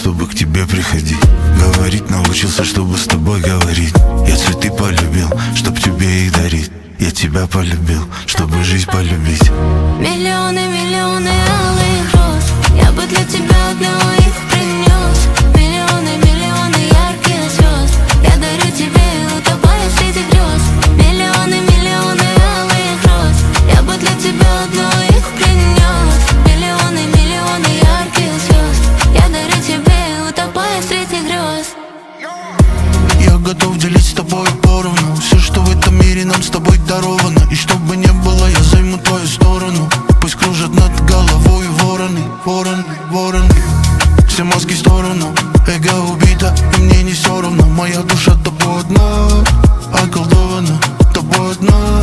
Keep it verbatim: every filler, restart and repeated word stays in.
чтобы к тебе приходить. Говорить научился, чтобы с тобой говорить. Я цветы полюбил, чтоб тебе их дарить. Я тебя полюбил, чтобы жизнь полюбить. Миллионы, миллионы алых роз, я бы для тебя одного их принес. Миллионы, миллионы ярких звезд, я дарю тебе, утопая среди грез. Миллионы, миллионы алых роз, я бы для тебя одного их принес. Миллионы, миллионы ярких звезд, я дарю тебе, утопая среди грез. Я готов делить с тобой поровну все, что в этом мире нам с тобой даровано. И чтобы не было, я займу твою сторону. Пусть кружат над головой вороны, вороны, вороны. Все маски в сторону, эго убито, и мне не все равно. Моя душа тобой одна, околдована, тобой одна.